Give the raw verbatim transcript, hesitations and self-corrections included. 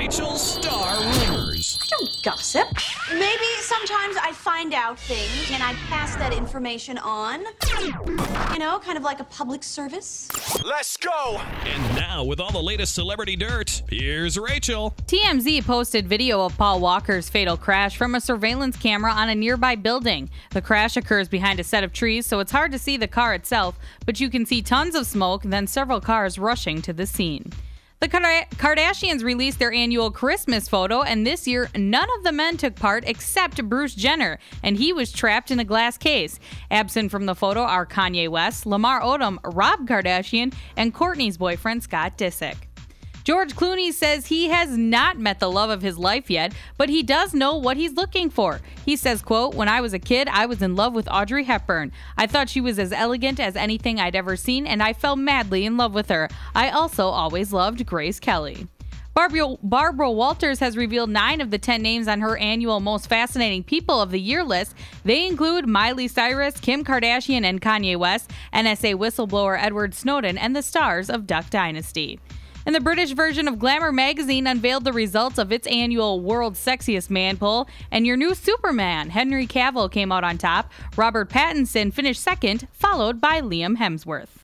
Rachel's Star Rumors. I don't gossip. Maybe sometimes I find out things and I pass that information on. You know, kind of like a public service. Let's go! And now, with all the latest celebrity dirt, here's Rachel. T M Z posted video of Paul Walker's fatal crash from a surveillance camera on a nearby building. The crash occurs behind a set of trees, so it's hard to see the car itself, but you can see tons of smoke, then several cars rushing to the scene. The Kardashians released their annual Christmas photo, and this year, none of the men took part except Bruce Jenner, and he was trapped in a glass case. Absent from the photo are Kanye West, Lamar Odom, Rob Kardashian, and Kourtney's boyfriend, Scott Disick. George Clooney says he has not met the love of his life yet, but he does know what he's looking for. He says, quote, "When I was a kid, I was in love with Audrey Hepburn. I thought she was as elegant as anything I'd ever seen, and I fell madly in love with her. I also always loved Grace Kelly." Barbara, Barbara Walters has revealed nine of the ten names on her annual Most Fascinating People of the Year list. They include Miley Cyrus, Kim Kardashian, and Kanye West, N S A whistleblower Edward Snowden, and the stars of Duck Dynasty. And the British version of Glamour magazine unveiled the results of its annual World's Sexiest Man poll, and your new Superman, Henry Cavill, came out on top. Robert Pattinson finished second, followed by Liam Hemsworth.